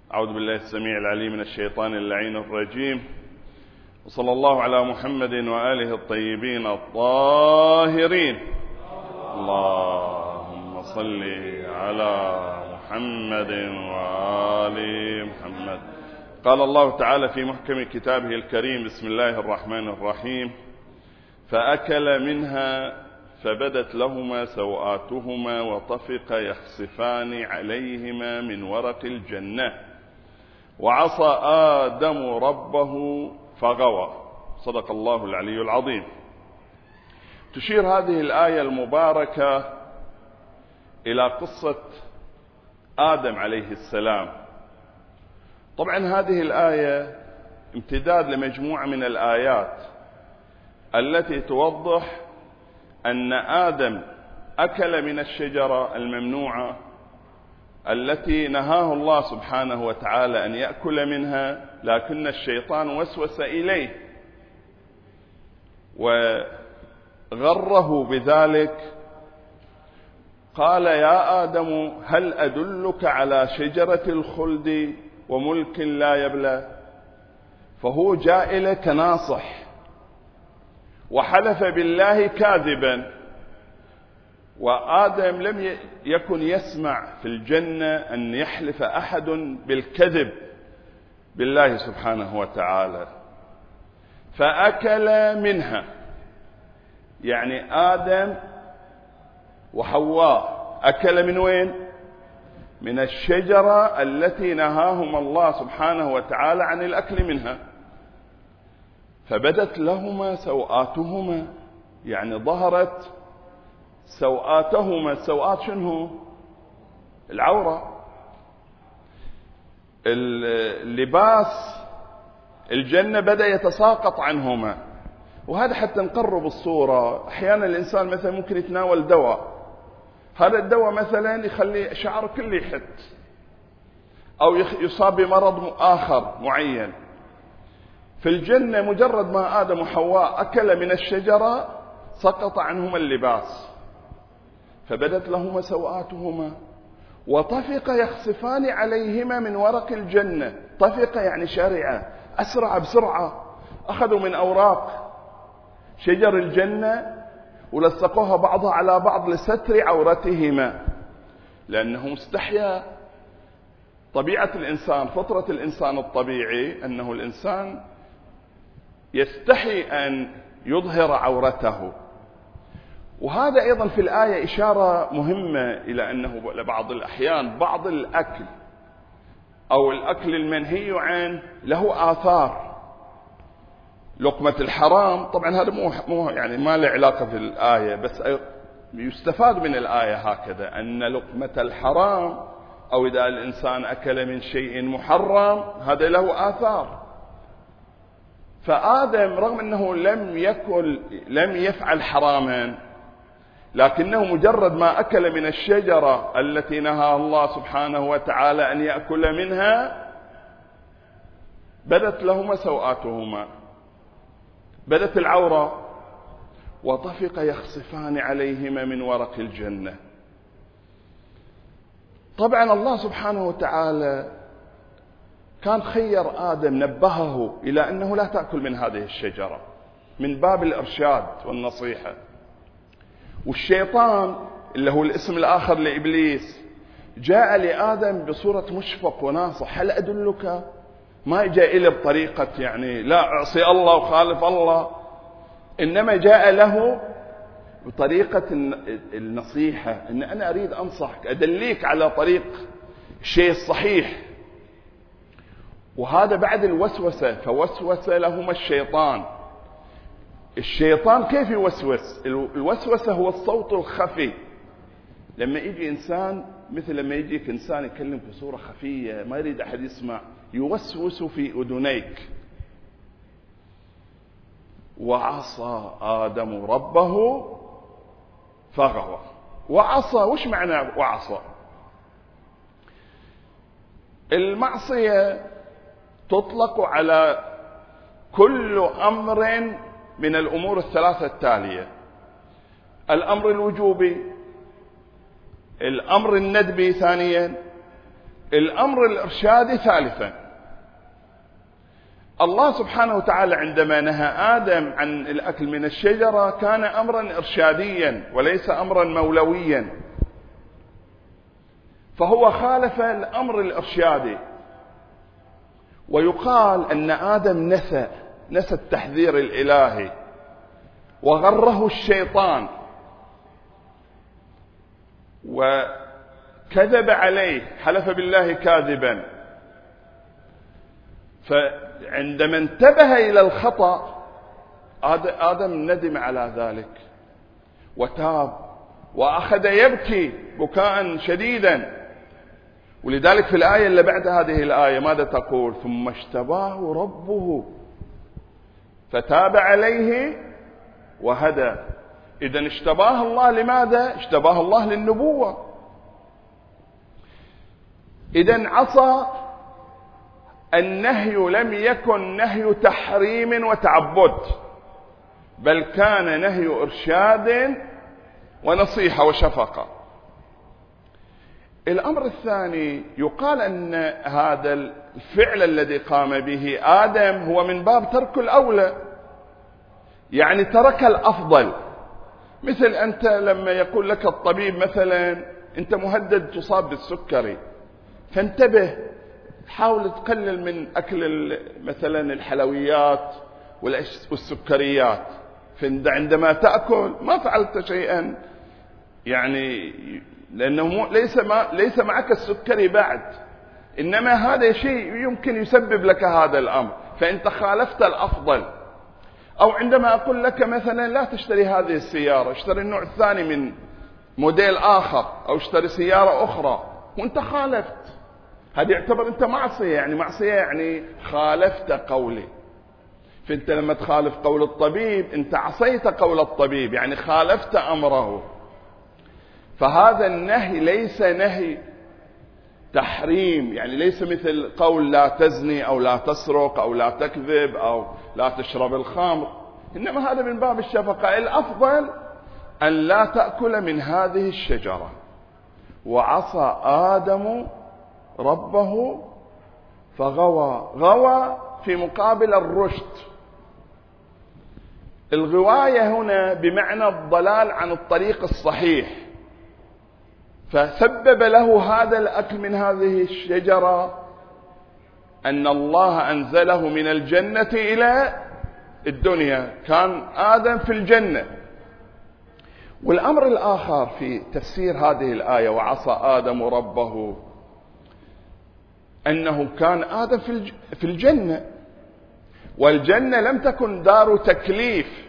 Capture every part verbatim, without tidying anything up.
أعوذ بالله السميع العليم من الشيطان اللعين الرجيم، وصلى الله على محمد وآله الطيبين الطاهرين. اللهم صل على محمد وآل محمد. قال الله تعالى في محكم كتابه الكريم: بسم الله الرحمن الرحيم. فأكل منها فبدت لهما سوآتهما وطفق يخصفان عليهما من ورق الجنة وعصى آدم ربه فغوى. صدق الله العلي العظيم. تشير هذه الآية المباركة إلى قصة آدم عليه السلام. طبعا هذه الآية امتداد لمجموعة من الآيات التي توضح أن آدم أكل من الشجرة الممنوعة التي نهاه الله سبحانه وتعالى أن يأكل منها، لكن الشيطان وسوس إليه وغره بذلك. قال: يا آدم هل أدلك على شجرة الخلد وملك لا يبلى؟ فهو جاء إليك ناصح وحلف بالله كاذبا، وآدم لم يكن يسمع في الجنة أن يحلف أحد بالكذب بالله سبحانه وتعالى. فأكل منها، يعني آدم وحواء أكل من وين؟ من الشجرة التي نهاهم الله سبحانه وتعالى عن الأكل منها. فبدت لهما سوآتهما، يعني ظهرت سوآتهما. السوآت شنو؟ العورة، اللباس الجنة بدأ يتساقط عنهما. وهذا حتى نقرب الصورة. أحيانا الإنسان مثلا ممكن يتناول دواء، هذا الدواء مثلا يخلي شعره كله يحت، أو يصاب بمرض آخر معين. في الجنة مجرد ما آدم وحواء أكل من الشجرة سقط عنهما اللباس، فبدت لهما سوآتهما وطفق يخصفان عليهما من ورق الجنة. طفق يعني شرع، أسرع بسرعة، أخذوا من أوراق شجر الجنة ولصقوها بعضها على بعض لستر عورتهما، لأنه استحيا. طبيعة الإنسان، فطرة الإنسان الطبيعي أنه الإنسان يستحي أن يظهر عورته. وهذا أيضا في الآية إشارة مهمة إلى أنه لبعض الأحيان بعض الأكل أو الأكل المنهي عنه له آثار. لقمة الحرام طبعا هذا مو مو يعني ما له علاقة في الآية، بس يستفاد من الآية هكذا أن لقمة الحرام أو إذا الإنسان أكل من شيء محرم هذا له آثار. فآدم رغم أنه لم يكن لم يفعل حراما، لكنه مجرد ما أكل من الشجرة التي نهى الله سبحانه وتعالى أن يأكل منها بدت لهما سوآتهما، بدت العورة، وطفق يخصفان عليهما من ورق الجنة. طبعا الله سبحانه وتعالى كان خير آدم، نبهه إلى أنه لا تأكل من هذه الشجرة من باب الإرشاد والنصيحة. والشيطان اللي هو الاسم الآخر لإبليس جاء لآدم بصورة مشفق وناصح. هل أدلك؟ ما جاء إليه بطريقة يعني لا أعصي الله وخالف الله، إنما جاء له بطريقة النصيحة، إن أنا أريد أنصحك، أدليك على طريق الشيء الصحيح. وهذا بعد الوسوسة، فوسوس لهما الشيطان. الشيطان كيف يوسوس؟ الوسوسة هو الصوت الخفي. لما يجي إنسان، مثل لما يجيك إنسان يكلم بصورة خفية ما يريد أحد يسمع، يوسوس في أذنيك. وعصى آدم ربه فغوى. وعصى، وش معنى وعصى؟ المعصية تطلق على كل أمر من الأمور الثلاثة التالية: الأمر الوجوبي، الأمر الندبي ثانيا، الأمر الإرشادي ثالثا. الله سبحانه وتعالى عندما نهى آدم عن الأكل من الشجرة كان أمرا إرشاديا وليس أمرا مولويا، فهو خالف الأمر الإرشادي. ويقال أن آدم نسى نسى التحذير الإلهي وغره الشيطان وكذب عليه، حلف بالله كاذبا. فعندما انتبه إلى الخطأ آدم ندم على ذلك وتاب وأخذ يبكي بكاء شديدا. ولذلك في الآية اللي بعد هذه الآية ماذا تقول؟ ثم اجتباه ربه فتاب عليه وهدى. إذن اجتباه الله لماذا؟ اجتباه الله للنبوة. إذن عصى النهي لم يكن نهي تحريم وتعبد، بل كان نهي إرشاد ونصيحة وشفقة. الأمر الثاني، يقال أن هذا الفعل الذي قام به آدم هو من باب ترك الأولى، يعني ترك الأفضل. مثل أنت لما يقول لك الطبيب مثلا أنت مهدد تصاب بالسكري، فانتبه حاول تقلل من أكل مثلا الحلويات والسكريات، فعندما تأكل ما فعلت شيئا يعني لأنه ليس ما ليس معك السكري بعد، إنما هذا شيء يمكن يسبب لك هذا الأمر، فأنت خالفت الأفضل. أو عندما أقول لك مثلا لا تشتري هذه السيارة، اشتري النوع الثاني من موديل آخر، أو اشتري سيارة أخرى، وأنت خالفت، هذا يعتبر أنت معصية. يعني معصية يعني خالفت قولي. فأنت لما تخالف قول الطبيب أنت عصيت قول الطبيب، يعني خالفت أمره. فهذا النهي ليس نهي تحريم، يعني ليس مثل قول لا تزني أو لا تسرق أو لا تكذب أو لا تشرب الخمر، إنما هذا من باب الشفقة. الأفضل أن لا تأكل من هذه الشجرة. وعصى آدم ربه فغوى. غوى في مقابل الرشد. الغواية هنا بمعنى الضلال عن الطريق الصحيح، فسبب له هذا الأكل من هذه الشجرة أن الله أنزله من الجنة إلى الدنيا. كان آدم في الجنة. والأمر الآخر في تفسير هذه الآية وعصى آدم ربه أنه كان آدم في الجنة، والجنة لم تكن دار تكليف،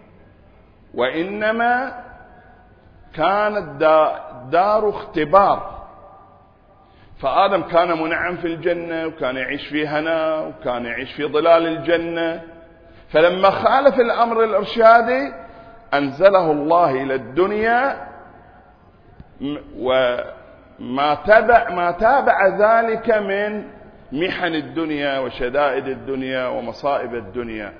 وإنما كانت دار اختبار. فآدم كان منعم في الجنة وكان يعيش في هنا وكان يعيش في ظلال الجنة، فلما خالف الأمر الإرشادي أنزله الله إلى الدنيا، وما تابع ما تابع ذلك من محن الدنيا وشدائد الدنيا ومصائب الدنيا.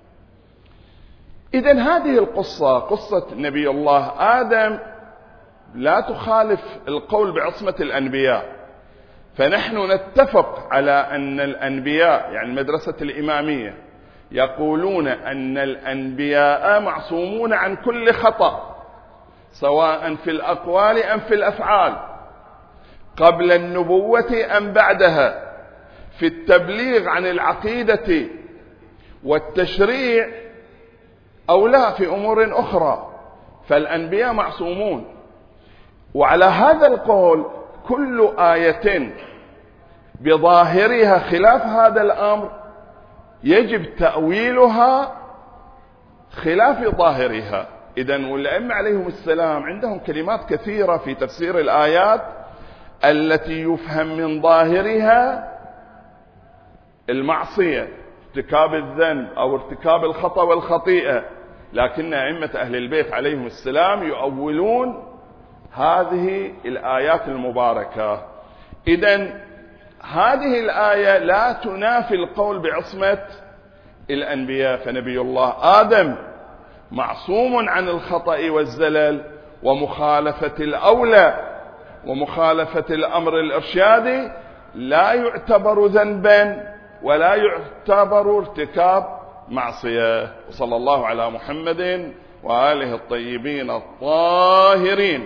إذن هذه القصة قصة نبي الله آدم لا تخالف القول بعصمة الأنبياء، فنحن نتفق على أن الأنبياء يعني المدرسة الإمامية يقولون أن الأنبياء معصومون عن كل خطأ، سواء في الأقوال أم في الأفعال، قبل النبوة أم بعدها، في التبليغ عن العقيدة والتشريع أو لا في أمور أخرى، فالأنبياء معصومون. وعلى هذا القول كل آية بظاهرها خلاف هذا الأمر يجب تأويلها خلاف ظاهرها. إذن والأئمة عليهم السلام عندهم كلمات كثيرة في تفسير الآيات التي يفهم من ظاهرها المعصية، ارتكاب الذنب أو ارتكاب الخطأ والخطيئة، لكن أئمة أهل البيت عليهم السلام يؤولون هذه الآيات المباركة. إذن هذه الآية لا تنافي القول بعصمة الأنبياء، فنبي الله آدم معصوم عن الخطأ والزلل ومخالفة الأولى ومخالفة الأمر الإرشادي، لا يعتبر ذنبا ولا يعتبر ارتكاب معصية. وصلى الله على محمد وآله الطيبين الطاهرين.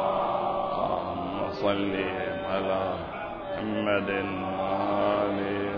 اللهم صل على محمد وآله